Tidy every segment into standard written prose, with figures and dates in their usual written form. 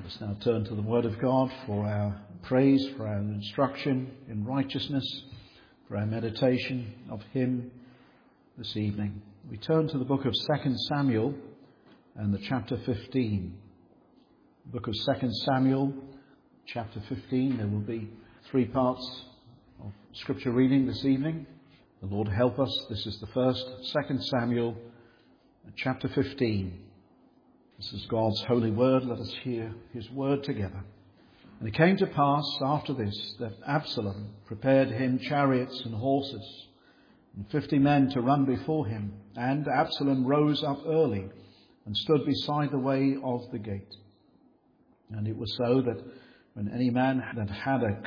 Let's now turn to the Word of God for our praise, for our instruction in righteousness, for our meditation of Him this evening. We turn to the book of 2 Samuel and the chapter 15. The book of 2 Samuel, chapter 15. There will be 3 parts of scripture reading this evening. The Lord help us. This is the first, 2 Samuel, chapter 15. This is God's holy word. Let us hear his word together. And it came to pass after this that Absalom prepared him chariots and horses, and 50 men to run before him. And Absalom rose up early and stood beside the way of the gate. And it was so that when any man that had a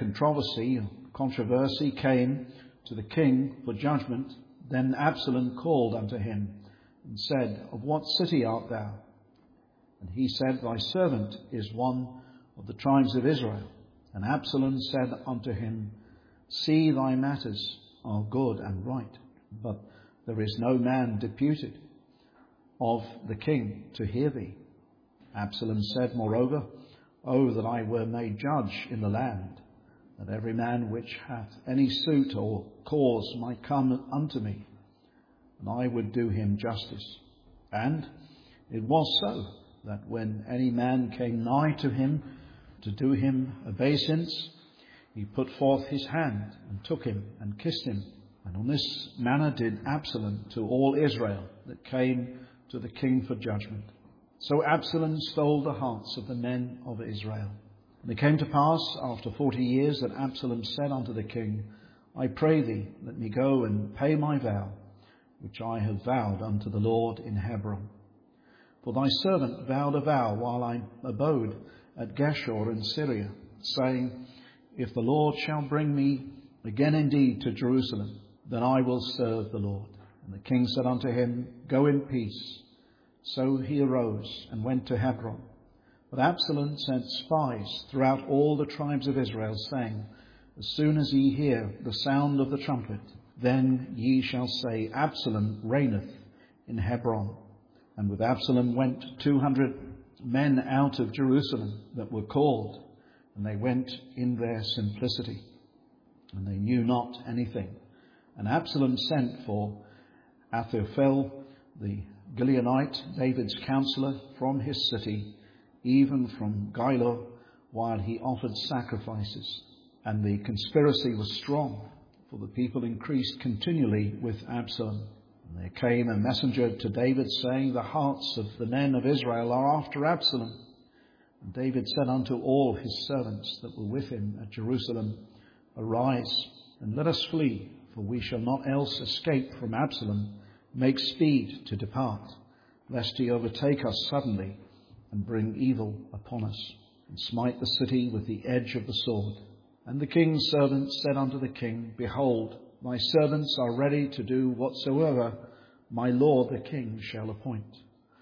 controversy came to the king for judgment, then Absalom called unto him and said, Of what city art thou? And he said, Thy servant is one of the tribes of Israel. And Absalom said unto him, See, thy matters are good and right, but there is no man deputed of the king to hear thee. Absalom said, Moreover, O that I were made judge in the land, that every man which hath any suit or cause might come unto me, and I would do him justice. And it was so, that when any man came nigh to him to do him obeisance, he put forth his hand and took him and kissed him. And on this manner did Absalom to all Israel that came to the king for judgment. So Absalom stole the hearts of the men of Israel. And it came to pass after 40 years that Absalom said unto the king, I pray thee, let me go and pay my vow, which I have vowed unto the Lord in Hebron. For thy servant vowed a vow while I abode at Geshur in Syria, saying, If the Lord shall bring me again indeed to Jerusalem, then I will serve the Lord. And the king said unto him, Go in peace. So he arose and went to Hebron. But Absalom sent spies throughout all the tribes of Israel, saying, As soon as ye hear the sound of the trumpet, then ye shall say, Absalom reigneth in Hebron. And with Absalom went 200 men out of Jerusalem that were called, and they went in their simplicity, and they knew not anything. And Absalom sent for Ahithophel the Gileonite, David's counsellor, from his city, even from Giloh, while he offered sacrifices. And the conspiracy was strong, for the people increased continually with Absalom. And there came a messenger to David, saying, The hearts of the men of Israel are after Absalom. And David said unto all his servants that were with him at Jerusalem, Arise, and let us flee, for we shall not else escape from Absalom. Make speed to depart, lest he overtake us suddenly, and bring evil upon us, and smite the city with the edge of the sword. And the king's servants said unto the king, Behold, my servants are ready to do whatsoever my lord the king shall appoint.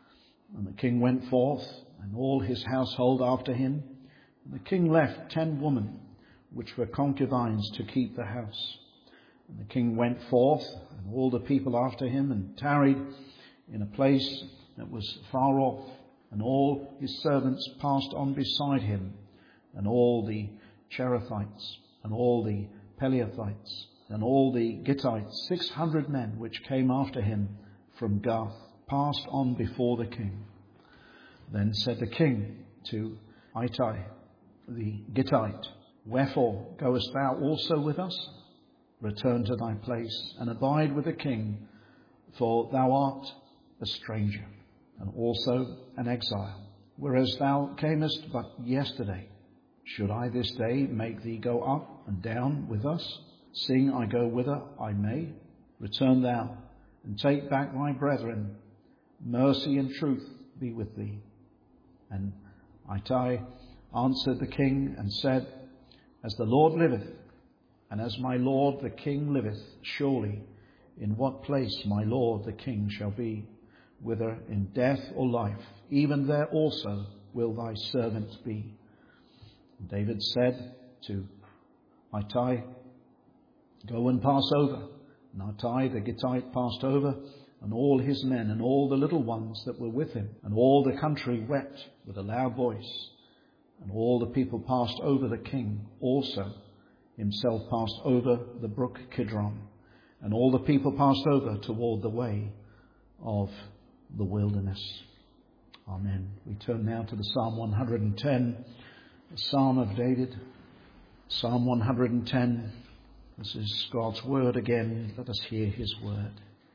And the king went forth, and all his household after him. And the king left 10 women, which were concubines, to keep the house. And the king went forth, and all the people after him, and tarried in a place that was far off. And all his servants passed on beside him, and all the Cherethites, and all the Pelethites, and all the Gittites, 600 men which came after him from Gath, passed on before the king. Then said the king to Ittai the Gittite, Wherefore goest thou also with us? Return to thy place, and abide with the king, for thou art a stranger, and also an exile, whereas thou camest but yesterday. Should I this day make thee go up and down with us, seeing I go whither I may? Return thou, and take back thy brethren. Mercy and truth be with thee. And Ittai answered the king and said, As the Lord liveth, and as my lord the king liveth, surely in what place my lord the king shall be, whether in death or life, even there also will thy servant be. And David said to Ittai, Go and pass over. And Ittai the Gittite passed over, and all his men, and all the little ones that were with him, and all the country wept with a loud voice. And all the people passed over. The king also himself passed over the brook Kidron. And all the people passed over toward the way of the wilderness. Amen. We turn now to the Psalm 110, the Psalm of David. Psalm 110. This is God's word again. Let us hear his word.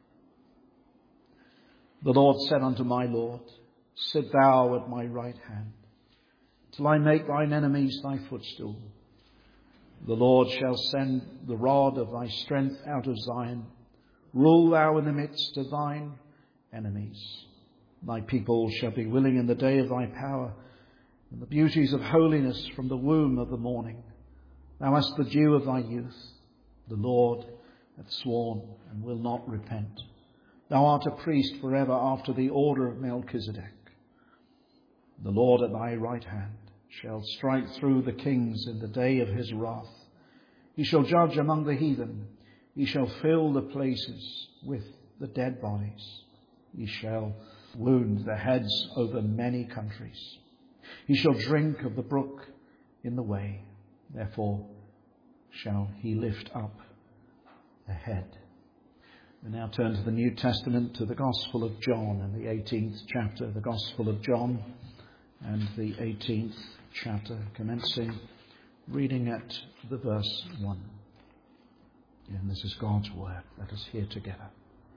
The Lord said unto my Lord, sit thou at my right hand, till I make thine enemies thy footstool. The Lord shall send the rod of thy strength out of Zion. Rule thou in the midst of thine enemies. Thy people shall be willing in the day of thy power, and the beauties of holiness from the womb of the morning. Thou hast the dew of thy youth. The Lord hath sworn and will not repent. Thou art a priest forever after the order of Melchizedek. The Lord at thy right hand shall strike through the kings in the day of his wrath. He shall judge among the heathen. He shall fill the places with the dead bodies. He shall wound the heads over many countries. He shall drink of the brook in the way. Therefore shall he lift up the head. We now turn to the New Testament, to the Gospel of John and the 18th chapter. The Gospel of John and the 18th chapter, commencing reading at the verse 1. And this is God's word. Let us hear together.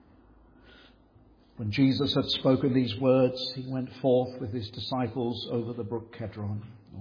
When Jesus had spoken these words, he went forth with his disciples over the brook Cedron,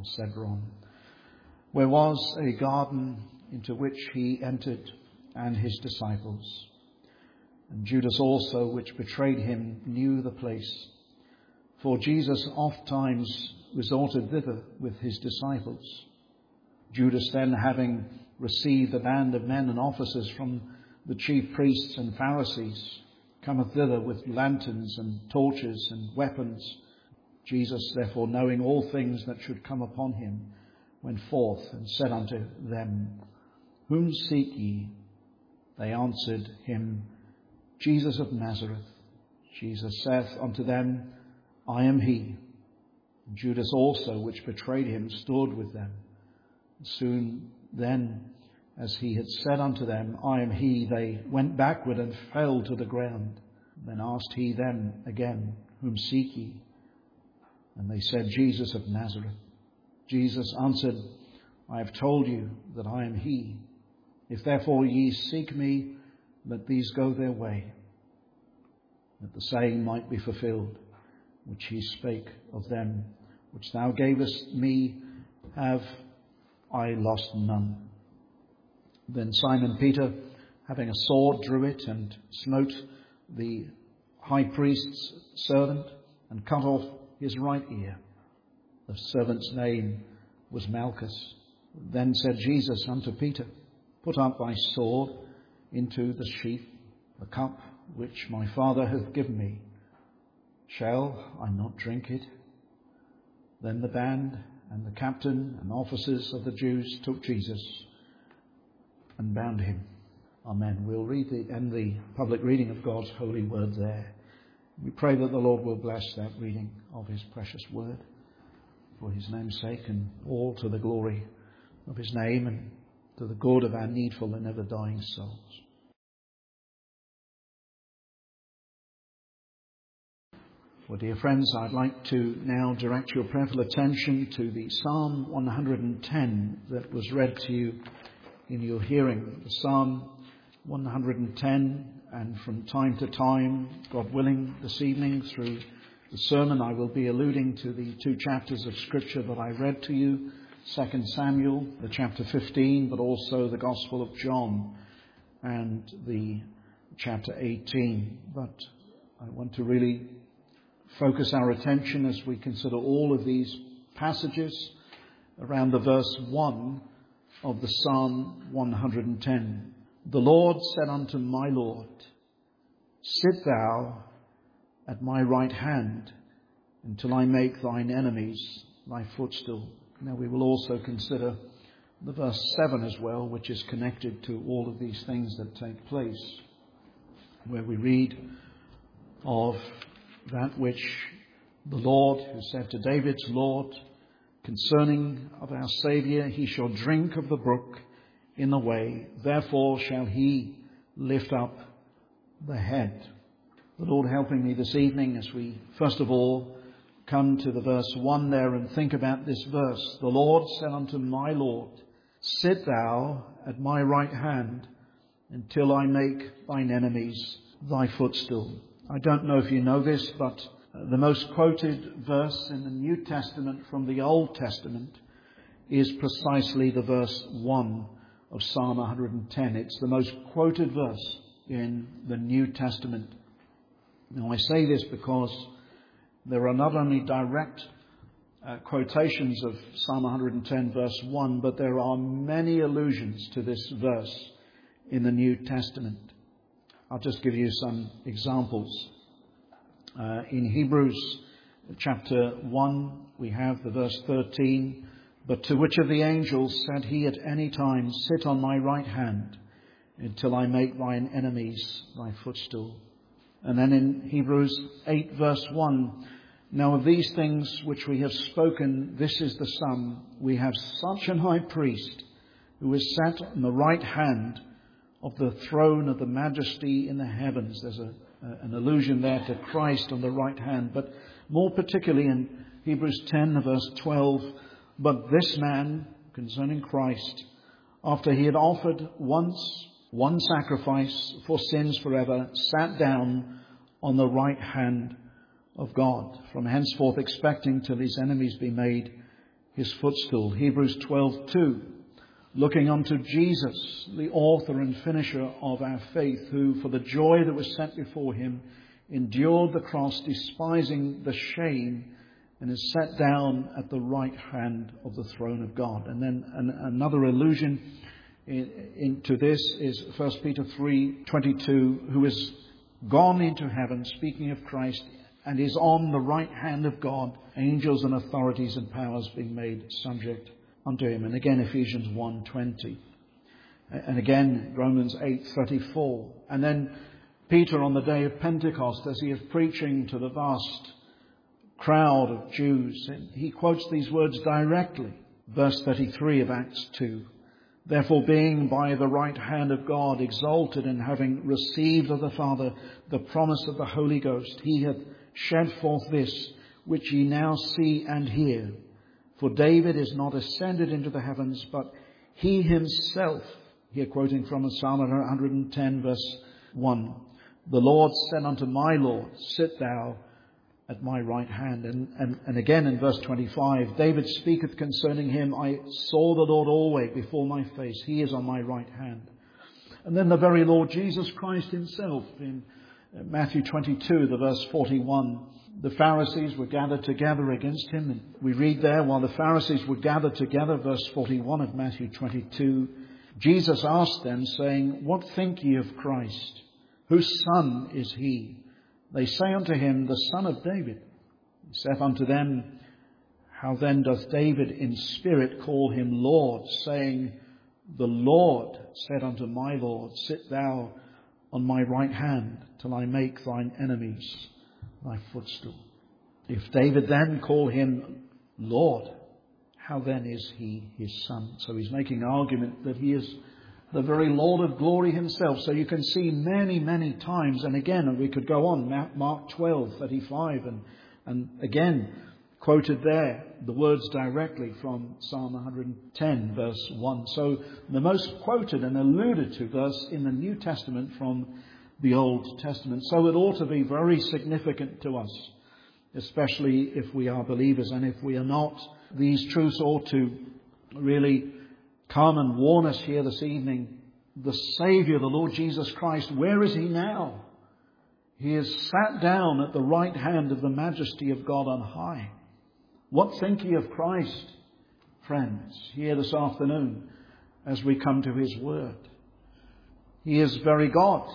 where was a garden into which he entered and his disciples. And Judas also, which betrayed him, knew the place. For Jesus oft times resorted thither with his disciples. Judas then, having received a band of men and officers from the chief priests and Pharisees, cometh thither with lanterns and torches and weapons. Jesus, therefore, knowing all things that should come upon him, went forth and said unto them, Whom seek ye? They answered him, Jesus of Nazareth. Jesus saith unto them, I am he. Judas also, which betrayed him, stood with them. Soon then, as he had said unto them, I am he, they went backward and fell to the ground. Then asked he them again, Whom seek ye? And they said, Jesus of Nazareth. Jesus answered, I have told you that I am he. If therefore ye seek me, let these go their way, that the saying might be fulfilled, which he spake of them, which thou gavest me, have I lost none. Then Simon Peter, having a sword, drew it and smote the high priest's servant and cut off his right ear. The servant's name was Malchus. Then said Jesus unto Peter, Put up thy sword into the sheath. The cup which my Father hath given me, shall I not drink it? Then the band and the captain and officers of the Jews took Jesus and bound him. Amen. We'll end the public reading of God's holy word there. We pray that the Lord will bless that reading of his precious word for his name's sake, and all to the glory of his name and to the good of our needful and ever dying souls. Well, dear friends, I'd like to now direct your prayerful attention to the Psalm 110 that was read to you in your hearing. The Psalm 110, and from time to time, God willing, this evening through the sermon, I will be alluding to the two chapters of Scripture that I read to you, 2 Samuel, the chapter 15, but also the Gospel of John and the chapter 18. But I want to really focus our attention as we consider all of these passages around the verse 1 of the Psalm 110. The Lord said unto my Lord, Sit thou at my right hand until I make thine enemies thy footstool. Now we will also consider the verse 7 as well, which is connected to all of these things that take place, where we read of that which the Lord, who said to David's Lord, concerning of our Saviour, he shall drink of the brook in the way. Therefore shall he lift up the head. The Lord helping me this evening as we first of all come to the verse 1 there and think about this verse. The Lord said unto my Lord, sit thou at my right hand until I make thine enemies thy footstool. I don't know if you know this, but the most quoted verse in the New Testament from the Old Testament is precisely the verse 1 of Psalm 110. It's the most quoted verse in the New Testament. Now I say this because there are not only direct quotations of Psalm 110 verse 1, but there are many allusions to this verse in the New Testament. I'll just give you some examples. In Hebrews chapter 1, we have the verse 13, but to which of the angels said he at any time, sit on my right hand until I make thine enemies thy footstool. And then in Hebrews 8 verse 1, now of these things which we have spoken, this is the sum. We have such an high priest who is set on the right hand of the throne of the majesty in the heavens. There's an allusion there to Christ on the right hand. But more particularly in Hebrews 10 verse 12, but this man, concerning Christ, after he had offered once one sacrifice for sins forever, sat down on the right hand of God, from henceforth expecting till his enemies be made his footstool. Hebrews 12:2, looking unto Jesus, the author and finisher of our faith, who for the joy that was set before him endured the cross, despising the shame, and is set down at the right hand of the throne of God. And then another allusion into this is 1 Peter 3:22, who is gone into heaven, speaking of Christ, and is on the right hand of God, angels and authorities and powers being made subject unto him. And again, Ephesians 1:20. And again, Romans 8:34. And then Peter on the day of Pentecost, as he is preaching to the vast crowd of Jews, and he quotes these words directly. Verse 33 of Acts 2. Therefore, being by the right hand of God exalted, and having received of the Father the promise of the Holy Ghost, he hath shed forth this, which ye now see and hear. For David is not ascended into the heavens, but he himself, here quoting from Psalm 110 verse 1, the Lord said unto my Lord, sit thou at my right hand. And again in verse 25, David speaketh concerning him, I saw the Lord always before my face. He is on my right hand. And then the very Lord Jesus Christ himself in Matthew 22, the verse 41, the Pharisees were gathered together against him. And we read there, while the Pharisees were gathered together, verse 41 of Matthew 22, Jesus asked them, saying, what think ye of Christ? Whose son is he? They say unto him, the son of David. He saith unto them, how then doth David in spirit call him Lord, saying, the Lord said unto my Lord, sit thou on my right hand till I make thine enemies thy footstool. If David then call him Lord, how then is he his son? So he's making an argument that he is the very Lord of glory himself. So you can see many, many times, and again, we could go on, Mark 12:35, and again, quoted there, the words directly from Psalm 110, verse 1. So the most quoted and alluded to verse in the New Testament from the Old Testament. So it ought to be very significant to us, especially if we are believers. And if we are not, these truths ought to really come and warn us here this evening. The Saviour, the Lord Jesus Christ, where is he now? He is sat down at the right hand of the majesty of God on high. What think ye of Christ, friends, here this afternoon as we come to his word? He is very God,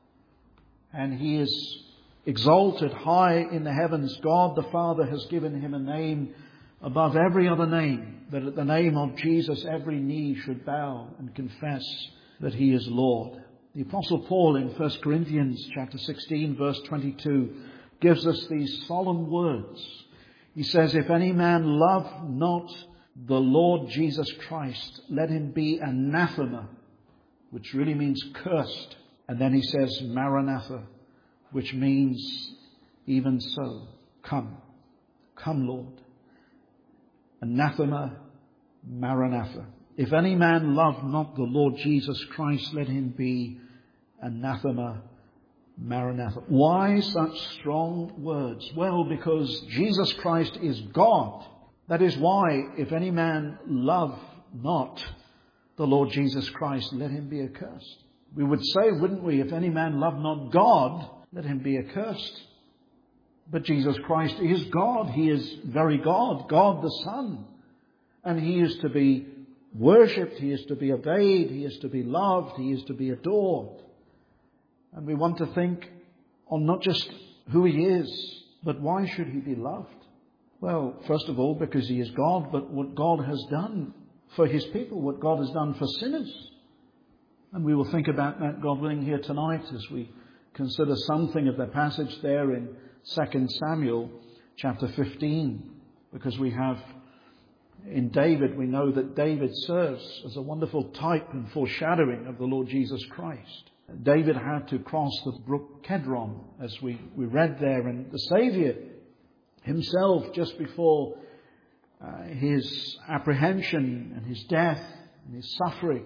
and he is exalted high in the heavens. God the Father has given him a name above every other name, that at the name of Jesus every knee should bow and confess that he is Lord. The Apostle Paul in 1 Corinthians chapter 16 verse 22 gives us these solemn words. He says, if any man love not the Lord Jesus Christ, let him be anathema, which really means cursed. And then he says, Maranatha, which means even so. Come. Come, Lord. Anathema, Maranatha. If any man love not the Lord Jesus Christ, let him be anathema, Maranatha. Why such strong words? Well, because Jesus Christ is God. That is why, if any man love not the Lord Jesus Christ, let him be accursed. We would say, wouldn't we, if any man love not God, let him be accursed. But Jesus Christ is God. He is very God, God the Son. And He is to be worshipped, He is to be obeyed, He is to be loved, He is to be adored. And we want to think on not just who He is, but why should He be loved? Well, first of all, because He is God, but what God has done for His people, what God has done for sinners. And we will think about that, God willing, here tonight as we consider something of the passage there in 2 Samuel chapter 15. Because we have in David, we know that David serves as a wonderful type and foreshadowing of the Lord Jesus Christ. David had to cross the brook Kedron, as we read there, and the Saviour Himself, just before His apprehension and His death and His suffering,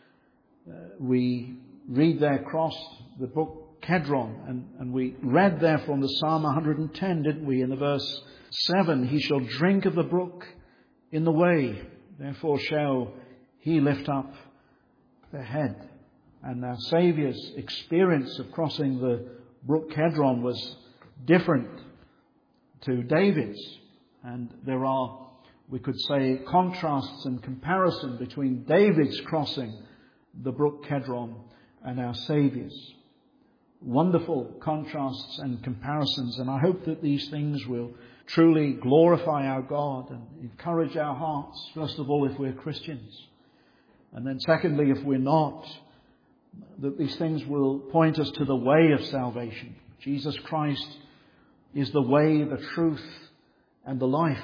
we read there, crossed the brook Kedron, and we read there from the Psalm 110, didn't we, in the verse 7, He shall drink of the brook in the way, therefore shall He lift up the head. And our Saviour's experience of crossing the brook Kedron was different to David's. And there are, we could say, contrasts and comparison between David's crossing the brook Kedron and our Saviour's. Wonderful contrasts and comparisons. And I hope that these things will truly glorify our God and encourage our hearts, first of all, if we're Christians. And then secondly, if we're not, that these things will point us to the way of salvation. Jesus Christ is the way, the truth, and the life.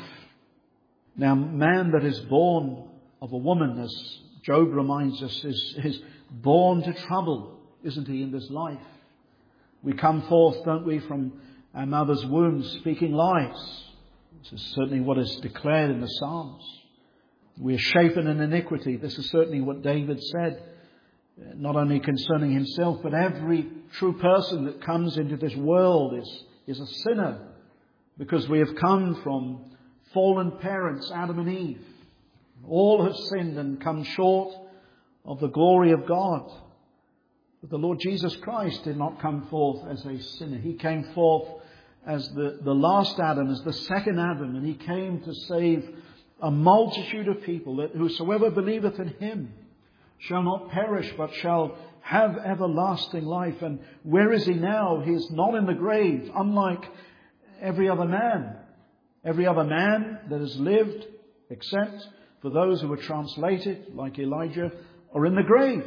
Now, man that is born of a woman, as Job reminds us, is born to trouble, isn't he, in this life? We come forth, don't we, from our mother's womb speaking lies. This is certainly what is declared in the Psalms. We are shapen in iniquity. This is certainly what David said, not only concerning himself, but every true person that comes into this world is a sinner, because we have come from fallen parents, Adam and Eve. All have sinned and come short of the glory of God. But the Lord Jesus Christ did not come forth as a sinner. He came forth as the last Adam, as the second Adam, and He came to save a multitude of people, that whosoever believeth in Him shall not perish, but shall have everlasting life. And where is He now? He is not in the grave, unlike every other man. Every other man that has lived, except for those who were translated, like Elijah, are in the grave.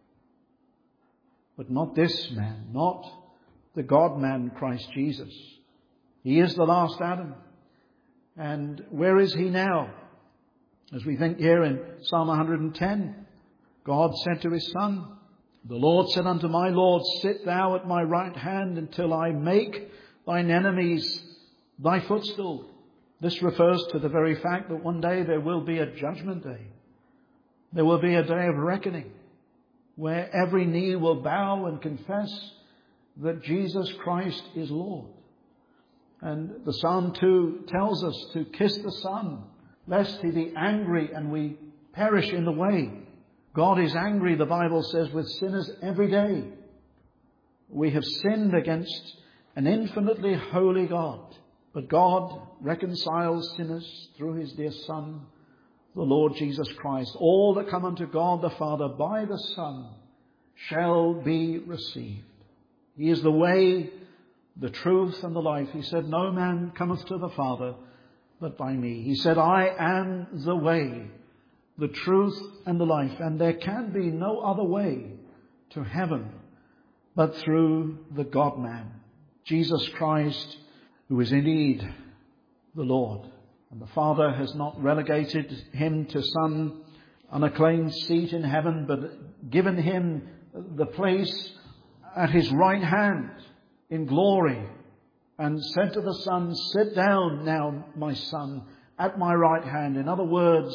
But not this man, not the God-man Christ Jesus. He is the last Adam. And where is He now? As we think here in Psalm 110, God said to His Son, the Lord said unto my Lord, sit thou at my right hand until I make thine enemies thy footstool. This refers to the very fact that one day there will be a judgment day. There will be a day of reckoning, where every knee will bow and confess that Jesus Christ is Lord. And the Psalm 2 tells us to kiss the Son, lest He be angry and we perish in the way. God is angry, the Bible says, with sinners every day. We have sinned against an infinitely holy God. But God reconciles sinners through His dear Son, the Lord Jesus Christ. All that come unto God the Father by the Son shall be received. He is the way, the truth, and the life. He said, no man cometh to the Father but by me. He said, I am the way, the truth, and the life. And there can be no other way to heaven but through the God-man, Jesus Christ, who is indeed the Lord. And the Father has not relegated him to some unacclaimed seat in heaven, but given him the place at his right hand in glory, and said to the Son, sit down now, my Son, at my right hand. In other words,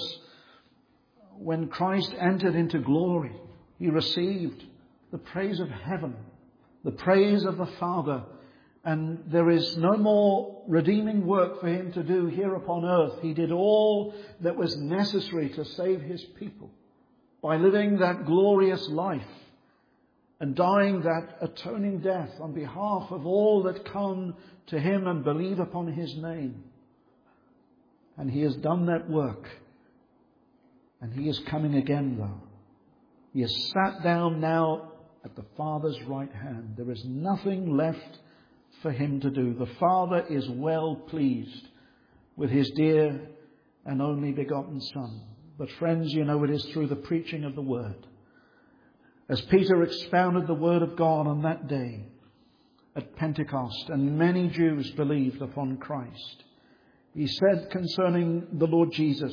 when Christ entered into glory, he received the praise of heaven, the praise of the Father, and there is no more redeeming work for him to do here upon earth. He did all that was necessary to save his people by living that glorious life and dying that atoning death on behalf of all that come to him and believe upon his name. And he has done that work. And he is coming again, though. He has sat down now at the Father's right hand. There is nothing left for him to do. The Father is well pleased with his dear and only begotten Son. But friends, you know it is through the preaching of the Word. As Peter expounded the Word of God on that day at Pentecost, and many Jews believed upon Christ, he said concerning the Lord Jesus,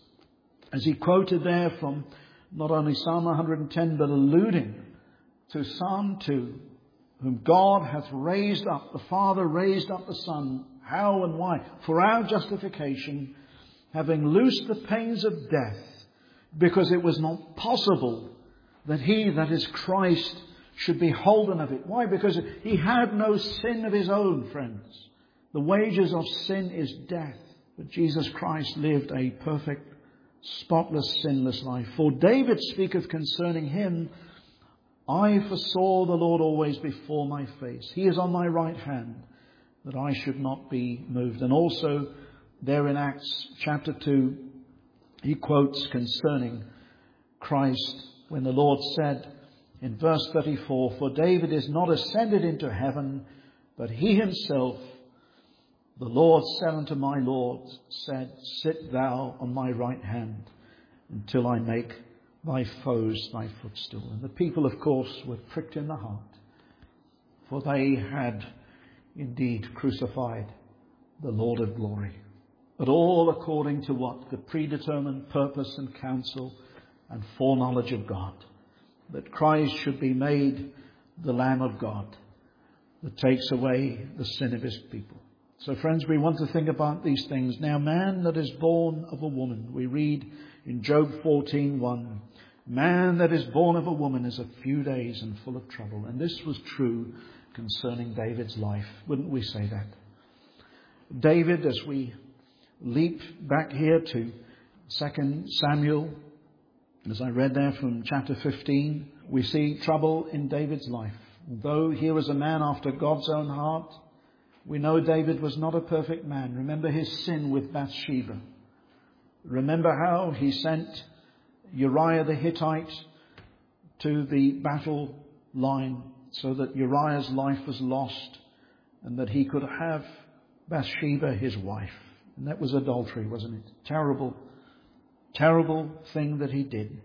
as he quoted there from not only Psalm 110, but alluding to Psalm 2, whom God hath raised up, the Father raised up the Son. How and why? For our justification, having loosed the pains of death, because it was not possible that he, that is Christ, should be holden of it. Why? Because he had no sin of his own, friends. The wages of sin is death. But Jesus Christ lived a perfect, spotless, sinless life. For David speaketh concerning him, I foresaw the Lord always before my face. He is on my right hand, that I should not be moved. And also there in Acts chapter 2, he quotes concerning Christ when the Lord said in verse 34, for David is not ascended into heaven, but he himself, the Lord said unto my Lord, said, sit thou on my right hand until I make thy foes thy footstool. And the people, of course, were pricked in the heart, for they had indeed crucified the Lord of glory. But all according to what? The predetermined purpose and counsel and foreknowledge of God, that Christ should be made the Lamb of God that takes away the sin of his people. So friends, we want to think about these things. Now, man that is born of a woman, we read in Job 14:1, man that is born of a woman is a few days and full of trouble. And this was true concerning David's life. Wouldn't we say that? David, as we leap back here to 2 Samuel, as I read there from chapter 15, we see trouble in David's life. Though he was a man after God's own heart, we know David was not a perfect man. Remember his sin with Bathsheba. Remember how he sent Uriah the Hittite to the battle line so that Uriah's life was lost and that he could have Bathsheba, his wife. And that was adultery, wasn't it? Terrible, terrible thing that he did.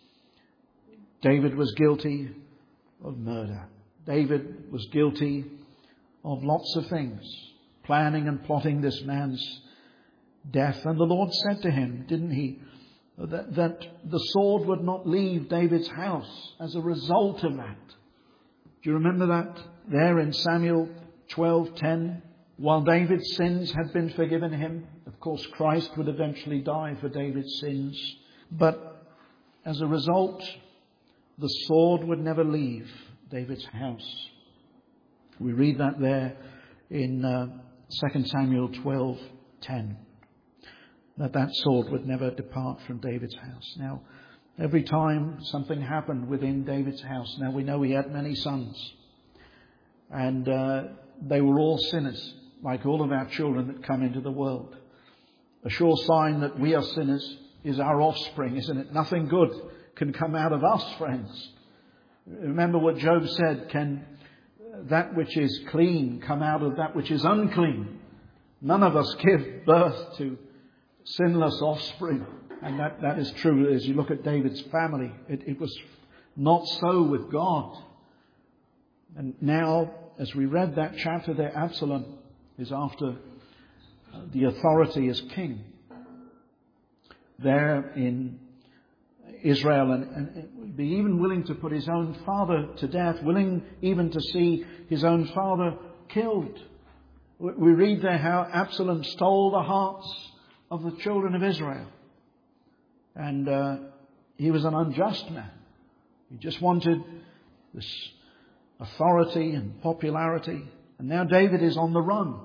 David was guilty of murder. David was guilty of lots of things, planning and plotting this man's death. And the Lord said to him, didn't he, that the sword would not leave David's house as a result of that. Do you remember that there in Samuel 12:10? While David's sins had been forgiven him, of course Christ would eventually die for David's sins. But as a result, the sword would never leave David's house. We read that there in 2 Samuel 12:10. That sword would never depart from David's house. Now, every time something happened within David's house, now we know he had many sons. And they were all sinners, like all of our children that come into the world. A sure sign that we are sinners is our offspring, isn't it? Nothing good can come out of us, friends. Remember what Job said, can that which is clean come out of that which is unclean? None of us give birth to sinless offspring. And that is true as you look at David's family. It was not so with God. And now, as we read that chapter there, Absalom is after the authority as king there in Israel, and would be even willing to put his own father to death, willing even to see his own father killed. We read there how Absalom stole the hearts of the children of Israel. And he was an unjust man. He just wanted this authority and popularity. And now David is on the run.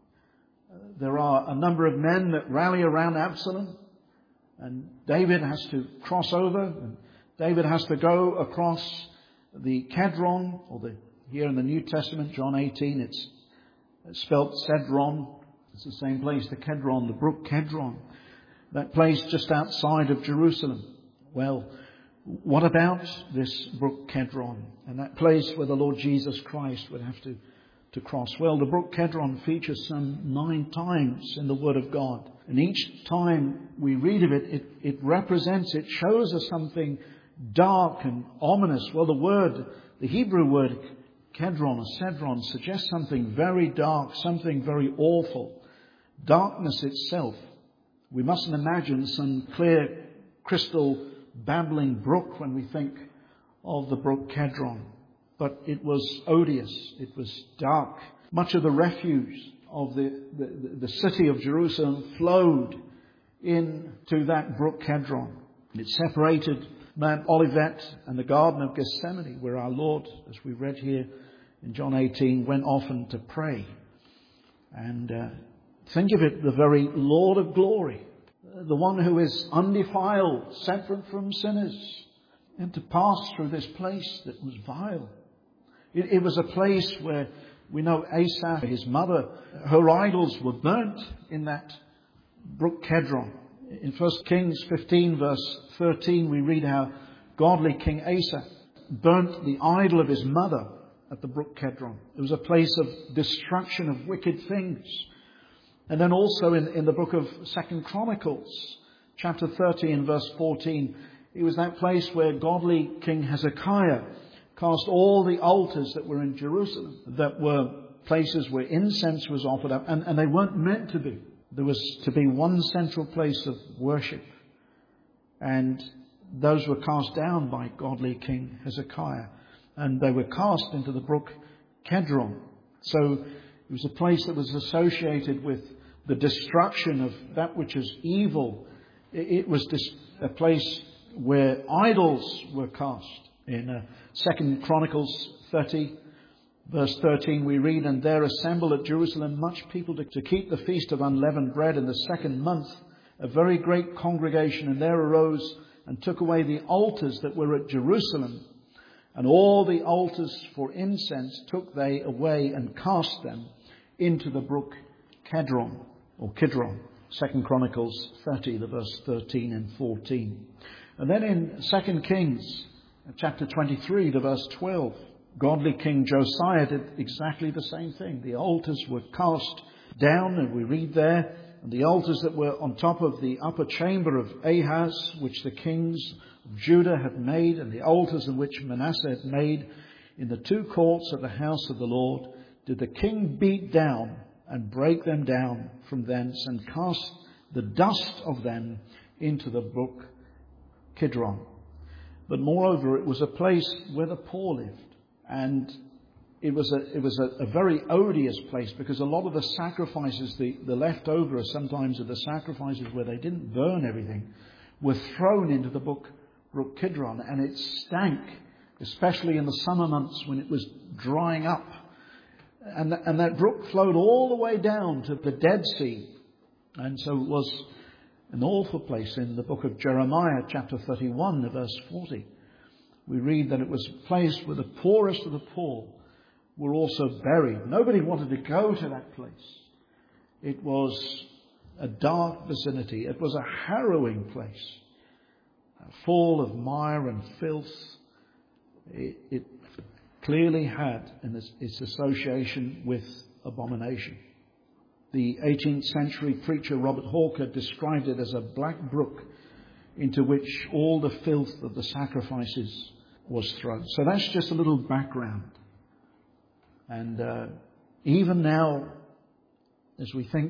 There are a number of men that rally around Absalom. And David has to cross over. And David has to go across the Kedron, here in the New Testament, John 18, it's spelt Cedron. It's the same place, the Kedron, the brook Kedron. That place just outside of Jerusalem. Well, what about this brook Kedron? And that place where the Lord Jesus Christ would have to cross. Well, the brook Kedron features some 9 times in the Word of God. And each time we read of it, it represents, it shows us something dark and ominous. Well, the Hebrew word Kedron or Cedron suggests something very dark, something very awful. Darkness itself. We mustn't imagine some clear, crystal, babbling brook when we think of the brook Kedron. But it was odious. It was dark. Much of the refuse of the city of Jerusalem flowed into that brook Kedron. It separated Mount Olivet and the Garden of Gethsemane, where our Lord, as we read here in John 18, went often to pray. And think of it, the very Lord of glory, the one who is undefiled, separate from sinners, and to pass through this place that was vile. It was a place where we know Asa, his mother, her idols were burnt in that brook Kedron. In 1 Kings 15 verse 13 we read how godly King Asa burnt the idol of his mother at the brook Kedron. It was a place of destruction of wicked things. And then also in the book of 2 Chronicles, chapter 30 and verse 14, it was that place where godly King Hezekiah cast all the altars that were in Jerusalem, that were places where incense was offered up, and they weren't meant to be. There was to be one central place of worship. And those were cast down by godly King Hezekiah. And they were cast into the brook Kedron. So it was a place that was associated with the destruction of that which is evil. It was a place where idols were cast. In 2 Chronicles 30, verse 13, we read, "And there assembled at Jerusalem much people to keep the feast of unleavened bread in the 2nd month, a very great congregation. And there arose and took away the altars that were at Jerusalem. And all the altars for incense took they away and cast them into the brook Kedron," or Kidron. 2 Chronicles 30, the verse 13 and 14. And then in 2 Kings chapter 23, the verse 12, godly King Josiah did exactly the same thing. The altars were cast down, and we read there, and the altars that were on top of the upper chamber of Ahaz, which the kings of Judah had made, and the altars in which Manasseh had made in the 2 courts of the house of the Lord, did the king beat down and break them down from thence, and cast the dust of them into the brook Kidron. But moreover, it was a place where the poor lived. And it was a very odious place, because a lot of the sacrifices, the leftovers sometimes of the sacrifices where they didn't burn everything, were thrown into the brook Kidron. And it stank, especially in the summer months when it was drying up. And that brook flowed all the way down to the Dead Sea. And so it was an awful place. In the book of Jeremiah, chapter 31, verse 40, we read that it was a place where the poorest of the poor were also buried. Nobody wanted to go to that place. It was a dark vicinity. It was a harrowing place, full of mire and filth. It clearly had its association with abomination. The 18th century preacher Robert Hawker described it as a black brook into which all the filth of the sacrifices was thrown. So that's just a little background. And even now, as we think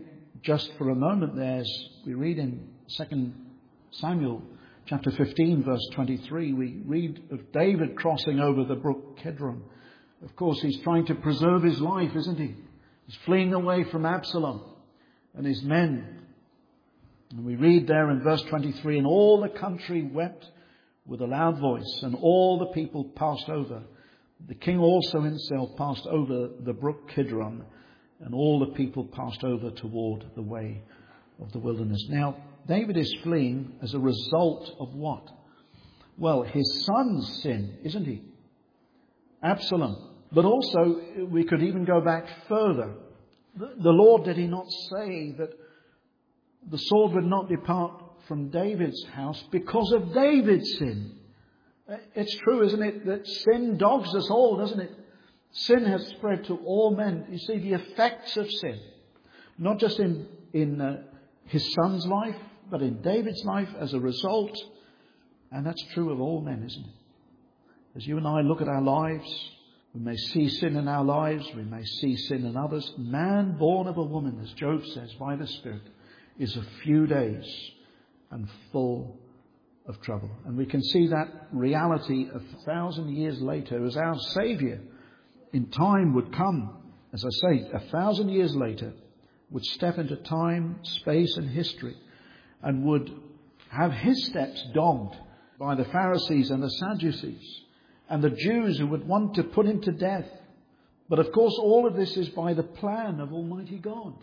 just for a moment there, as we read in 2 Samuel chapter 15, verse 23, we read of David crossing over the brook Kedron. Of course, he's trying to preserve his life, isn't he? He's fleeing away from Absalom and his men. And we read there in verse 23, and all the country wept with a loud voice, and all the people passed over. The king also himself passed over the brook Kidron, and all the people passed over toward the way of the wilderness. Now, David is fleeing as a result of what? Well, his son's sin, isn't he? Absalom. But also, we could even go back further. The Lord, did he not say that the sword would not depart from David's house because of David's sin? It's true, isn't it, that sin dogs us all, doesn't it? Sin has spread to all men. You see the effects of sin, not just in his son's life, but in David's life as a result. And that's true of all men, isn't it? As you and I look at our lives, we may see sin in our lives, we may see sin in others. Man born of a woman, as Job says, by the Spirit, is a few days and full of trouble. And we can see that reality 1,000 years later as our Saviour in time would come, as I say, 1,000 years later, would step into time, space and history and would have his steps dogged by the Pharisees and the Sadducees and the Jews who would want to put him to death. But of course all of this is by the plan of Almighty God.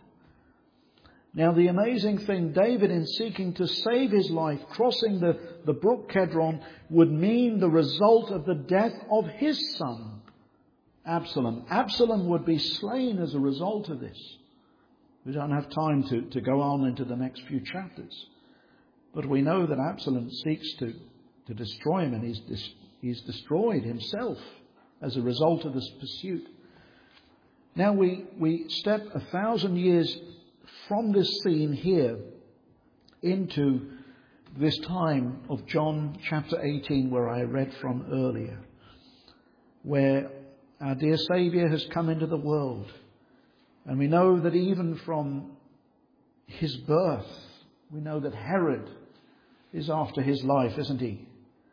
Now the amazing thing, David, in seeking to save his life, crossing the brook Kedron, would mean the result of the death of his son, Absalom. Absalom would be slain as a result of this. We don't have time to go on into the next few chapters. But we know that Absalom seeks to destroy him, and he's destroyed himself as a result of this pursuit. Now we step 1,000 years from this scene here into this time of John chapter 18, where I read from earlier, where our dear Saviour has come into the world. And we know that even from his birth, we know that Herod is after his life, isn't he?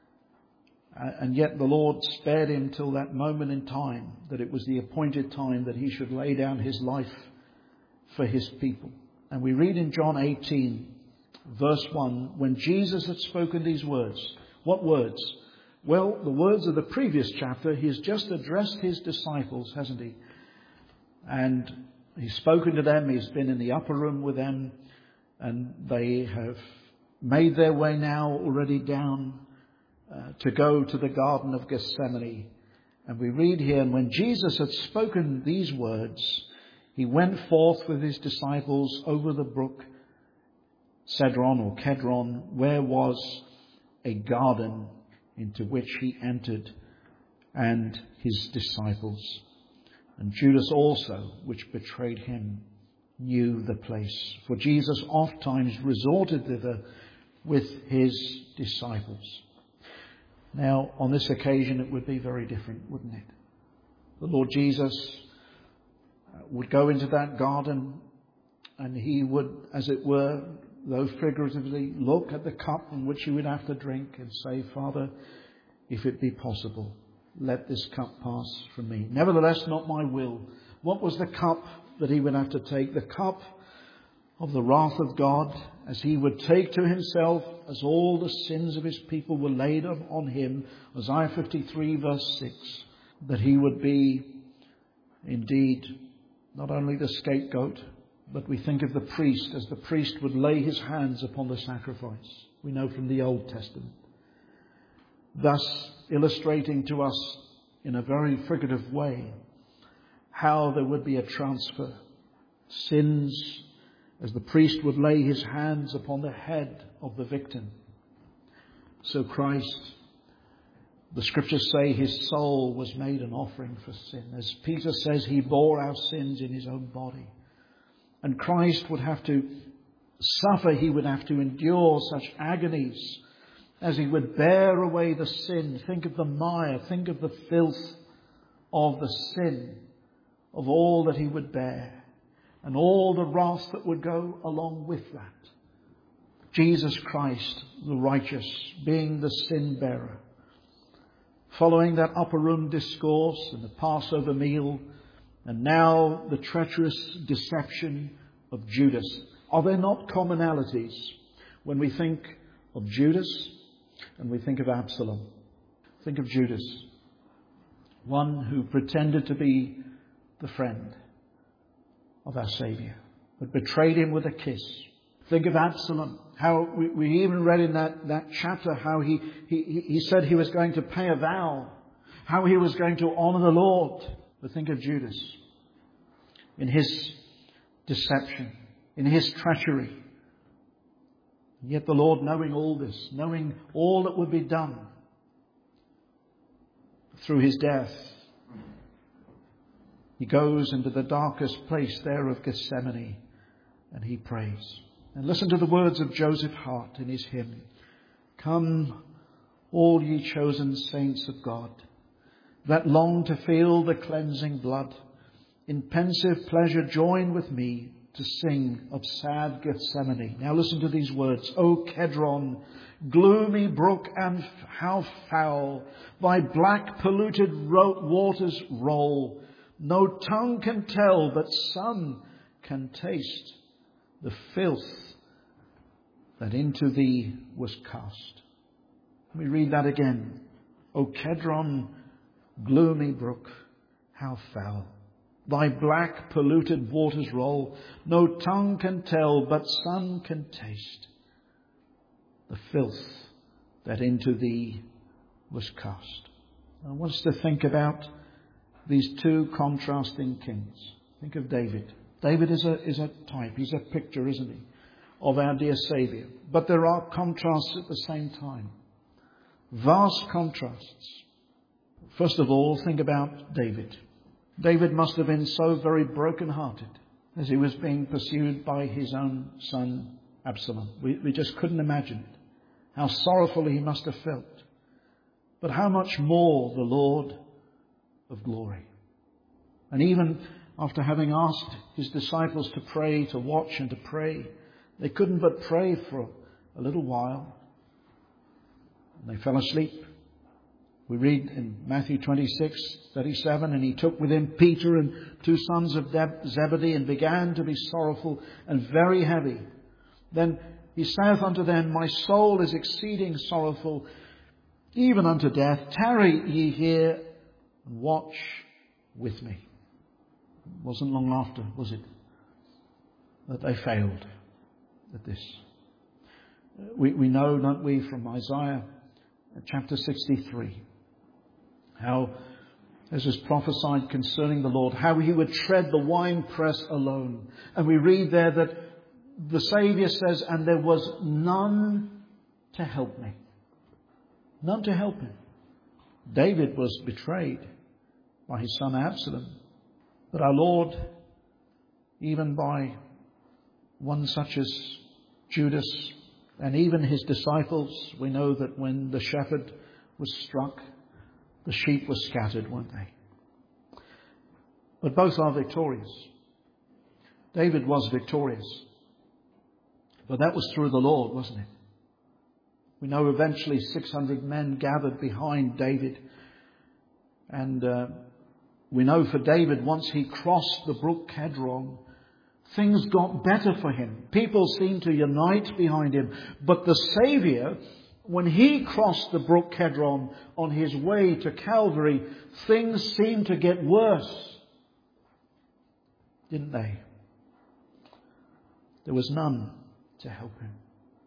And yet the Lord spared him till that moment in time, that it was the appointed time that he should lay down his life for his people. And we read in John 18, verse 1, when Jesus had spoken these words. What words? Well, the words of the previous chapter. He has just addressed his disciples, hasn't he? And he's spoken to them. He's been in the upper room with them. And they have made their way now already down to go to the Garden of Gethsemane. And we read here, and when Jesus had spoken these words, he went forth with his disciples over the brook Cedron or Kedron, where was a garden into which he entered, and his disciples. And Judas also, which betrayed him, knew the place. For Jesus oft times resorted thither with his disciples. Now, on this occasion, it would be very different, wouldn't it? The Lord Jesus would go into that garden, and he would, as it were, though figuratively, look at the cup in which he would have to drink and say, Father, if it be possible, let this cup pass from me. Nevertheless, not my will. What was the cup that he would have to take? The cup of the wrath of God, as he would take to himself, as all the sins of his people were laid on him. Isaiah 53 verse 6, that he would be indeed not only the scapegoat, but we think of the priest, as the priest would lay his hands upon the sacrifice. We know from the Old Testament. Thus illustrating to us in a very figurative way how there would be a transfer. Sins, as the priest would lay his hands upon the head of the victim. So Christ, the scriptures say, his soul was made an offering for sin. As Peter says, he bore our sins in his own body. And Christ would have to suffer, he would have to endure such agonies as he would bear away the sin. Think of the mire, think of the filth of the sin, of all that he would bear. and all the wrath that would go along with that. Jesus Christ, the righteous, being the sin bearer. Following that upper room discourse and the Passover meal, and now the treacherous deception of Judas. Are there not commonalities when we think of Judas and we think of Absalom? Think of Judas, one who pretended to be the friend of our Saviour, but betrayed him with a kiss. Think of Absalom, how we even read in that chapter how he said he was going to pay a vow, how he was going to honour the Lord. But think of Judas in his deception, in his treachery. And yet the Lord, knowing all this, knowing all that would be done through his death, he goes into the darkest place there of Gethsemane and he prays. And listen to the words of Joseph Hart in his hymn. Come, all ye chosen saints of God, that long to feel the cleansing blood, in pensive pleasure join with me to sing of sad Gethsemane. Now listen to these words. O Kedron, gloomy brook, and how foul thy black polluted waters roll. No tongue can tell, but some can taste the filth that into thee was cast. Let me read that again. O Kedron, gloomy brook, how foul thy black polluted waters roll. No tongue can tell, but some can taste the filth that into thee was cast. I want us to think about these two contrasting kings. Think of David. David is a type, he's a picture, isn't he, of our dear Saviour. But there are contrasts at the same time. Vast contrasts. First of all, think about David. David must have been so very broken-hearted as he was being pursued by his own son Absalom. We just couldn't imagine it. How sorrowful he must have felt. But how much more the Lord of glory. And even after having asked his disciples to pray, to watch and to pray, they couldn't but pray for a little while. And they fell asleep. We read in Matthew 26:37, and he took with him Peter and two sons of Zebedee, and began to be sorrowful and very heavy. Then he saith unto them, My soul is exceeding sorrowful, even unto death. Tarry ye here and watch with me. It wasn't long after, was it, that they failed at this. We know, don't we, from Isaiah chapter 63, how, as is prophesied concerning the Lord, how he would tread the winepress alone. And we read there that the Saviour says, and there was none to help me. None to help him. David was betrayed by his son Absalom. But our Lord, even by one such as Judas and even his disciples, we know that when the shepherd was struck, the sheep were scattered, weren't they? But both are victorious. David was victorious. But that was through the Lord, wasn't it? We know eventually 600 men gathered behind David. And we know for David, once he crossed the brook Kedron, things got better for him. People seemed to unite behind him. But the Saviour, when he crossed the brook Kedron on his way to Calvary, things seemed to get worse. Didn't they? There was none to help him.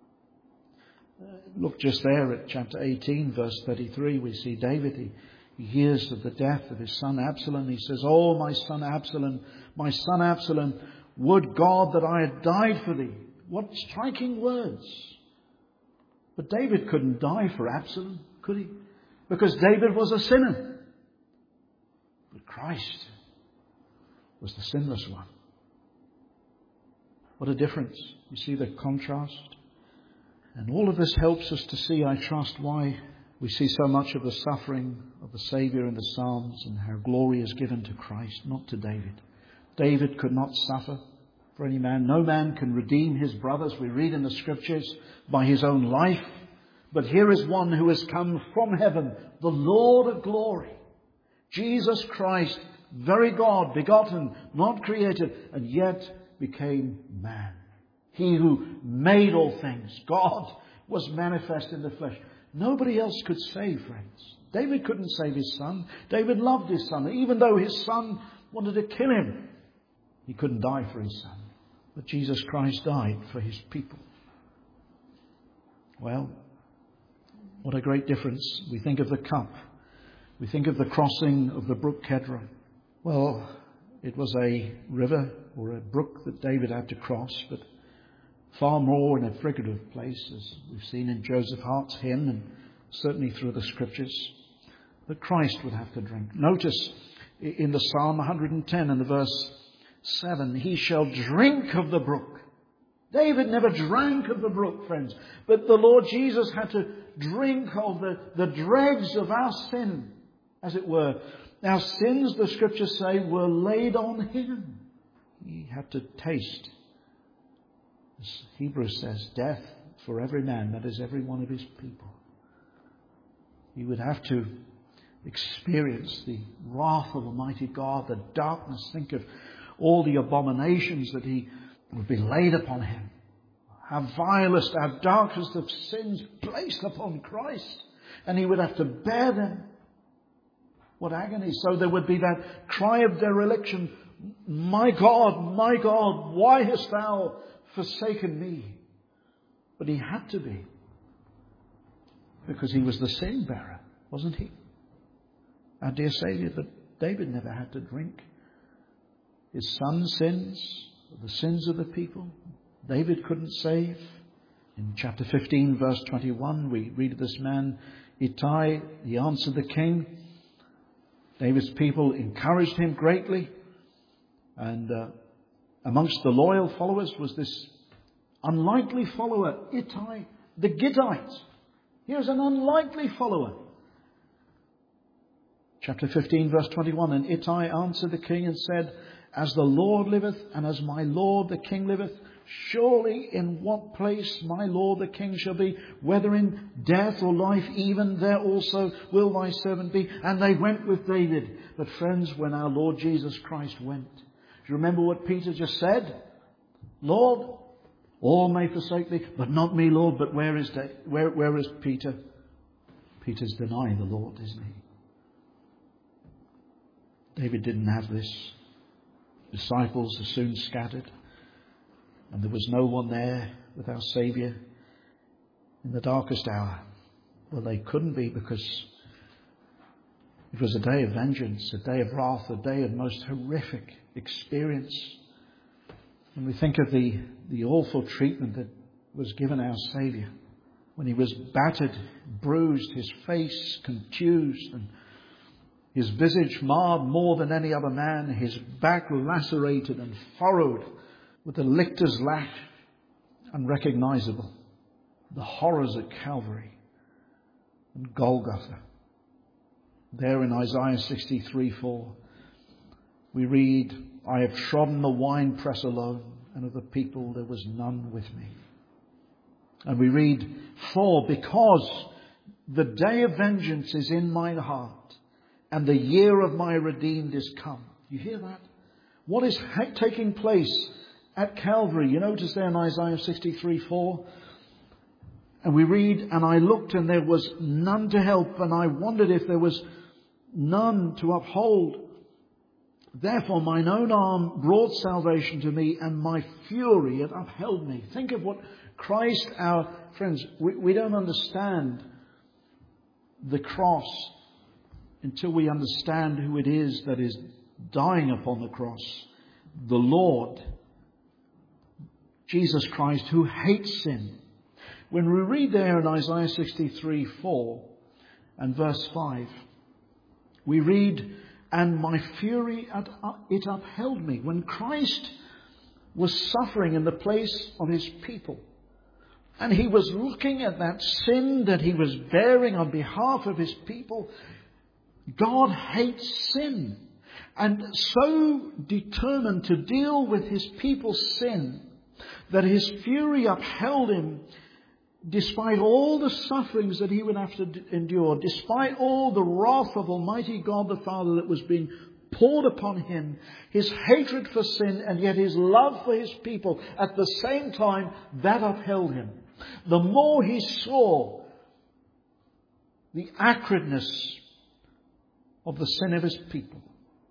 Look just there at chapter 18, verse 33. We see David. He hears of the death of his son Absalom. He says, Oh, my son Absalom, would God that I had died for thee. What striking words. But David couldn't die for Absalom, could he? Because David was a sinner. But Christ was the sinless one. What a difference. You see the contrast? And all of this helps us to see, I trust, why we see so much of the suffering of the Saviour in the Psalms and how glory is given to Christ, not to David. David could not suffer. for any man. No man can redeem his brothers, we read in the Scriptures, by his own life. But here is one who has come from heaven, the Lord of glory, Jesus Christ, very God, begotten, not created, and yet became man. He who made all things, God, was manifest in the flesh. Nobody else could save, friends. David couldn't save his son. David loved his son. Even though his son wanted to kill him, he couldn't die for his son. But Jesus Christ died for his people. Well, what a great difference. We think of the cup. We think of the crossing of the brook Kedron. Well, it was a river or a brook that David had to cross, but far more in a figurative place, as we've seen in Joseph Hart's hymn and certainly through the Scriptures, that Christ would have to drink. Notice in the Psalm 110 and the verse 7, he shall drink of the brook. David never drank of the brook, friends, but the Lord Jesus had to drink of the dregs of our sin, as it were. Our sins, the Scriptures say, were laid on him. He had to taste, as Hebrews says, death for every man, that is every one of his people. He would have to experience the wrath of Almighty God, the darkness. Think of all the abominations that he would be laid upon him. How vilest, how darkest of sins placed upon Christ. And he would have to bear them. What agony. So there would be that cry of dereliction, my God, why hast thou forsaken me? But he had to be, because he was the sin bearer, wasn't he? Our dear Saviour. But David never had to drink his son's sins, the sins of the people. David couldn't save. In chapter 15, verse 21, we read of this man, Ittai. He answered the king. David's people encouraged him greatly. And amongst the loyal followers was this unlikely follower, Ittai the Gittite. Here's an unlikely follower. Chapter 15, verse 21, and Ittai answered the king and said, as the Lord liveth, and as my lord the king liveth, surely in what place my lord the king shall be, whether in death or life, even there also will thy servant be. And they went with David. But friends, when our Lord Jesus Christ went, do you remember what Peter just said? Lord, all may forsake thee, but not me, Lord. But where is Peter? Peter's denying the Lord, isn't he? David didn't have this. Disciples are soon scattered, and there was no one there with our Saviour in the darkest hour. Well, they couldn't be, because it was a day of vengeance, a day of wrath, a day of most horrific experience. When we think of the awful treatment that was given our Saviour, when he was battered, bruised, his face contused, and his visage marred more than any other man, his back lacerated and furrowed with the lictor's lash, unrecognizable. The horrors at Calvary and Golgotha. There in Isaiah 63:4, we read, I have trodden the winepress alone, and of the people there was none with me. And we read, for because the day of vengeance is in mine heart, and the year of my redeemed is come. You hear that? What is taking place at Calvary? You notice there in Isaiah 63:4. And we read, and I looked and there was none to help, and I wondered if there was none to uphold. Therefore mine own arm brought salvation to me, and my fury it upheld me. Think of what Christ, our friends, we don't understand the cross until we understand who it is that is dying upon the cross. The Lord, Jesus Christ, who hates sin. When we read there in Isaiah 63:4 and verse 5, we read, and my fury it upheld me. When Christ was suffering in the place of his people, and he was looking at that sin that he was bearing on behalf of his people, God hates sin. and so determined to deal with his people's sin that his fury upheld him despite all the sufferings that he would have to endure, despite all the wrath of Almighty God the Father that was being poured upon him, his hatred for sin and yet his love for his people at the same time, that upheld him. The more he saw the acridness of the sin of his people,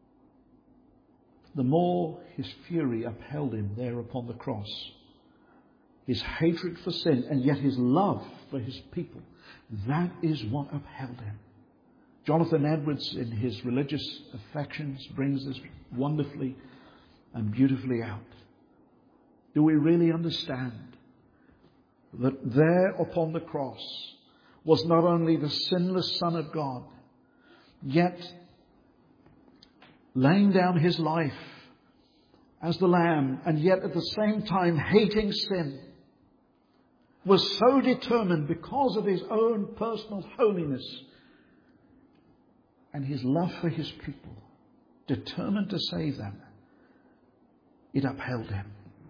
the more his fury upheld him there upon the cross. His hatred for sin and yet his love for his people, that is what upheld him. Jonathan Edwards, in his Religious Affections, brings this wonderfully and beautifully out. Do we really understand that there upon the cross was not only the sinless Son of God, yet laying down his life as the Lamb, and yet at the same time hating sin, was so determined because of his own personal holiness and his love for his people, determined to save them, it upheld him.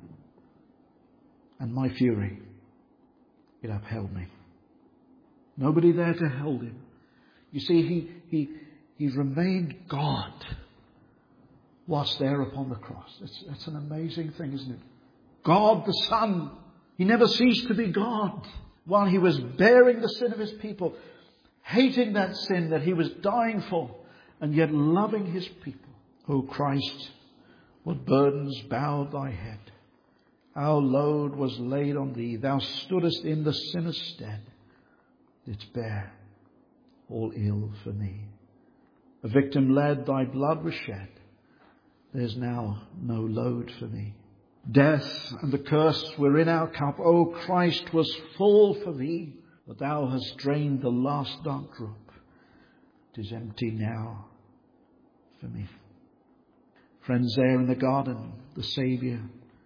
And my fury, it upheld me. Nobody there to hold him. You see, he remained God whilst there upon the cross. It's an amazing thing, isn't it? God the Son. He never ceased to be God while he was bearing the sin of his people, hating that sin that he was dying for, and yet loving his people. O Christ, what burdens bowed thy head. Our load was laid on thee. Thou stoodest in the sinner's stead. Didst bear all ill for me. A victim led, thy blood was shed. There's now no load for me. Death and the curse were in our cup. O Christ was full for thee, but thou hast drained the last dark drop. 'Tis empty now for me. Friends, there in the garden, the Saviour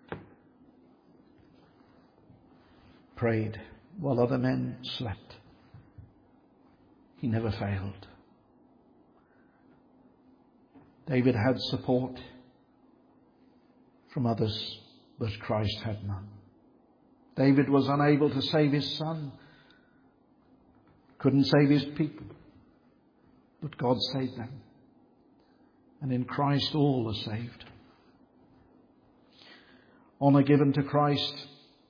prayed while other men slept. He never failed. David had support from others, but Christ had none. David was unable to save his son, couldn't save his people, but God saved them. And in Christ all are saved. Honour given to Christ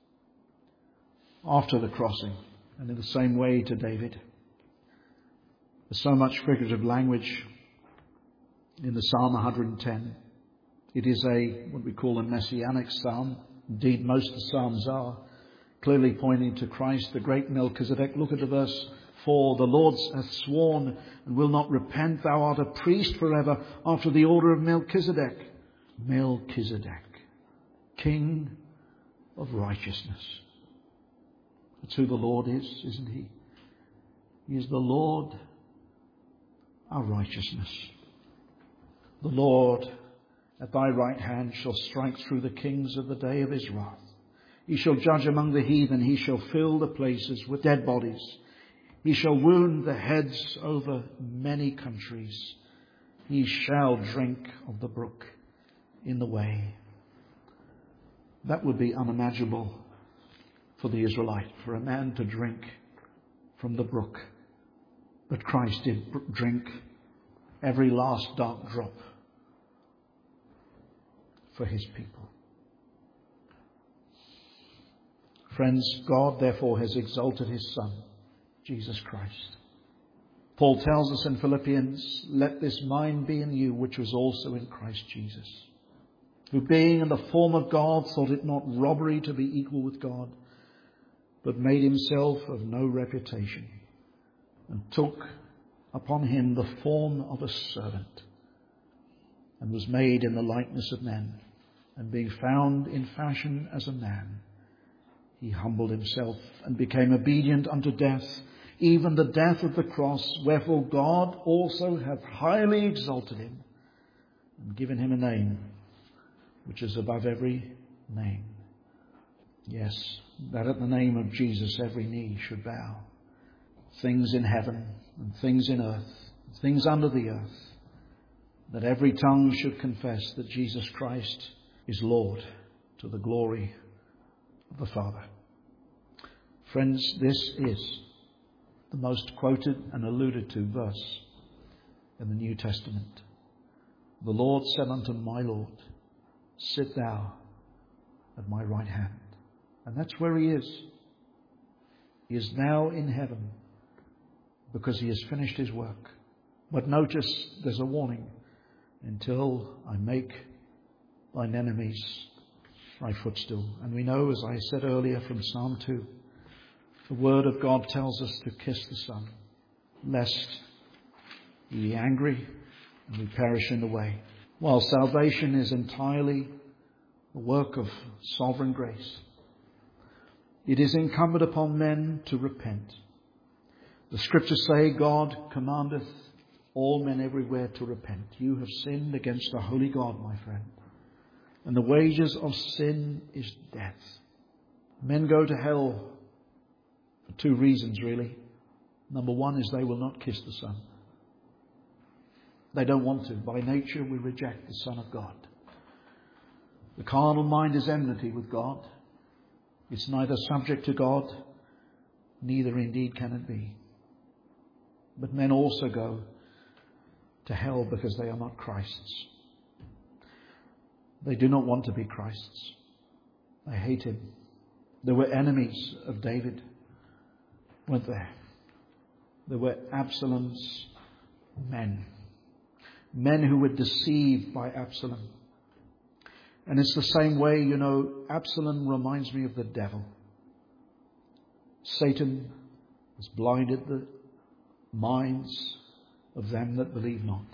after the crossing, and in the same way to David. There's so much figurative language in the Psalm 110. It is what we call a messianic psalm. Indeed, most of the psalms are clearly pointing to Christ, the great Melchizedek. Look at the verse 4. The Lord hath sworn and will not repent. Thou art a priest forever after the order of Melchizedek. Melchizedek, King of righteousness. That's who the Lord is, isn't he? He is the Lord, our righteousness. The Lord at thy right hand shall strike through the kings of the day of his wrath. He shall judge among the heathen. He shall fill the places with dead bodies. He shall wound the heads over many countries. He shall drink of the brook in the way. That would be unimaginable for the Israelite, for a man to drink from the brook. But Christ did drink every last dark drop for his people. Friends, God therefore has exalted his Son, Jesus Christ. Paul tells us in Philippians, let this mind be in you, which was also in Christ Jesus, who being in the form of God, thought it not robbery to be equal with God, but made himself of no reputation, and took upon him the form of a servant, and was made in the likeness of men. And being found in fashion as a man, he humbled himself and became obedient unto death, even the death of the cross. Wherefore God also hath highly exalted him, and given him a name which is above every name. Yes, that at the name of Jesus every knee should bow. Things in heaven and things in earth, things under the earth, that every tongue should confess that Jesus Christ is Lord, to the glory of the Father. Friends, this is the most quoted and alluded to verse in the New Testament. The Lord said unto my Lord, sit thou at my right hand. And that's where he is. He is now in heaven because he has finished his work. But notice there's a warning. Until I make thine enemies thy footstool. And we know, as I said earlier from Psalm 2, the Word of God tells us to kiss the Son, lest he be angry and we perish in the way. While salvation is entirely the work of sovereign grace, it is incumbent upon men to repent. The Scriptures say, God commandeth all men everywhere to repent. You have sinned against the holy God, my friend. And the wages of sin is death. Men go to hell for two reasons, really. Number one is they will not kiss the Son. They don't want to. By nature, we reject the Son of God. The carnal mind is enmity with God. It's neither subject to God, neither indeed can it be. But men also go to hell because they are not Christ's. They do not want to be Christ's. They hate him. They were enemies of David, weren't they? They were Absalom's men. Men who were deceived by Absalom. And it's the same way, Absalom reminds me of the devil. Satan has blinded the minds of them that believe not.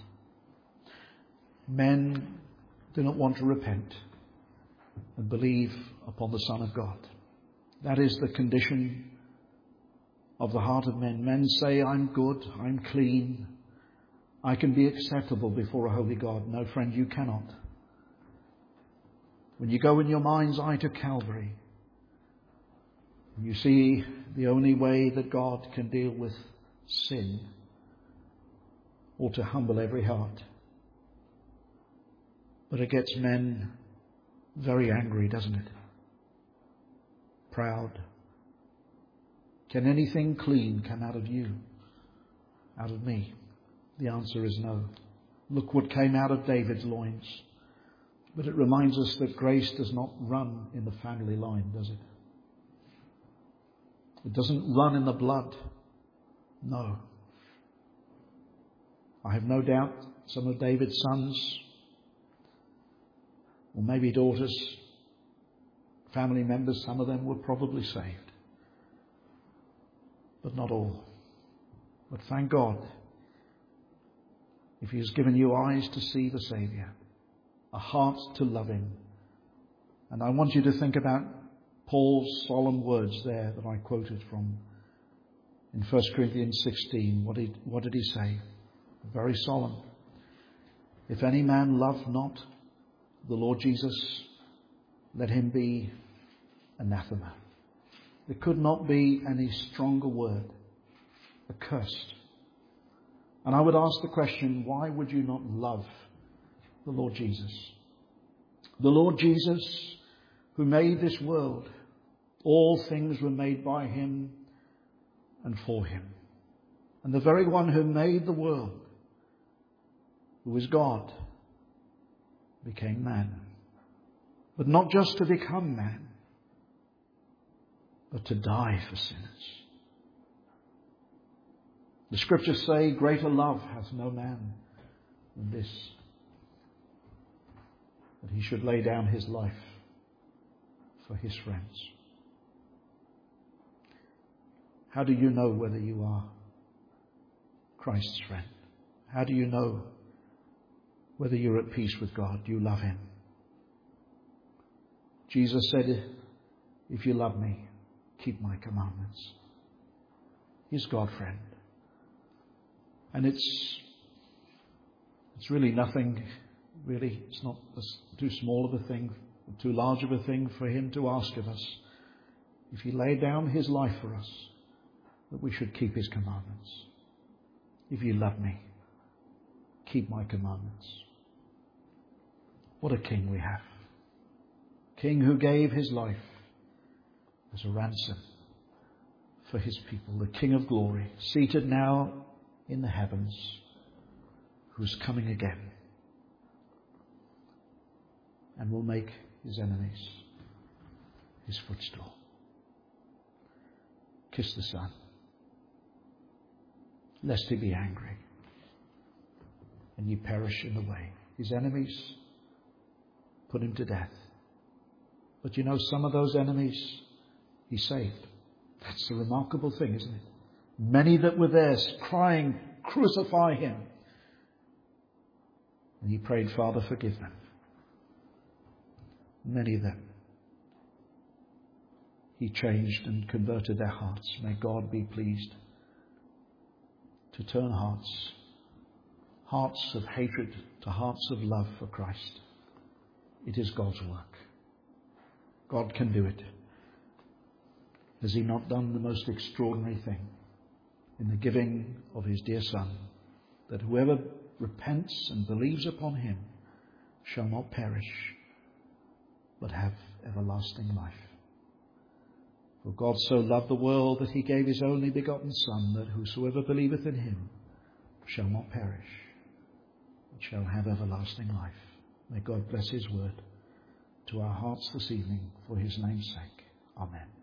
Men do not want to repent and believe upon the Son of God. That is the condition of the heart of men. Men say, I'm good, I'm clean, I can be acceptable before a holy God. No, friend, you cannot. When you go in your mind's eye to Calvary, you see the only way that God can deal with sin or to humble every heart. But it gets men very angry, doesn't it? Proud. Can anything clean come out of you? Out of me? The answer is no. Look what came out of David's loins. But it reminds us that grace does not run in the family line, does it? It doesn't run in the blood. No. I have no doubt some of David's sons, or maybe daughters, family members, some of them were probably saved. But not all. But thank God, if he has given you eyes to see the Saviour, a heart to love him. And I want you to think about Paul's solemn words there that I quoted from in 1 Corinthians 16. What did he say? Very solemn. If any man love not the Lord Jesus, let him be anathema. There could not be any stronger word. Accursed. And I would ask the question, why would you not love the Lord Jesus? The Lord Jesus, who made this world. All things were made by him and for him. And the very one who made the world, who is God, became man. But not just to become man, but to die for sinners. The Scriptures say, greater love hath no man than this, that he should lay down his life for his friends. How do you know whether you are Christ's friend? How do you know whether you're at peace with God? Do you love him? Jesus said, if you love me, keep my commandments. He's God, friend. And it's really nothing, really. It's not too small of a thing, too large of a thing for him to ask of us. If he laid down his life for us, that we should keep his commandments. If you love me, keep my commandments. What a King we have. King who gave his life as a ransom for his people. The King of glory, seated now in the heavens, who is coming again and will make his enemies his footstool. Kiss the Son, lest he be angry and ye perish in the way. His enemies put him to death. But you know, some of those enemies he saved. That's the remarkable thing, isn't it? Many that were there crying, crucify him. And he prayed, Father, forgive them. Many of them he changed and converted their hearts. May God be pleased to turn hearts of hatred to hearts of love for Christ. It is God's work. God can do it. Has he not done the most extraordinary thing in the giving of his dear Son, that whoever repents and believes upon him shall not perish, but have everlasting life? For God so loved the world that he gave his only begotten Son, that whosoever believeth in him shall not perish, but shall have everlasting life. May God bless his word to our hearts this evening for his name's sake. Amen.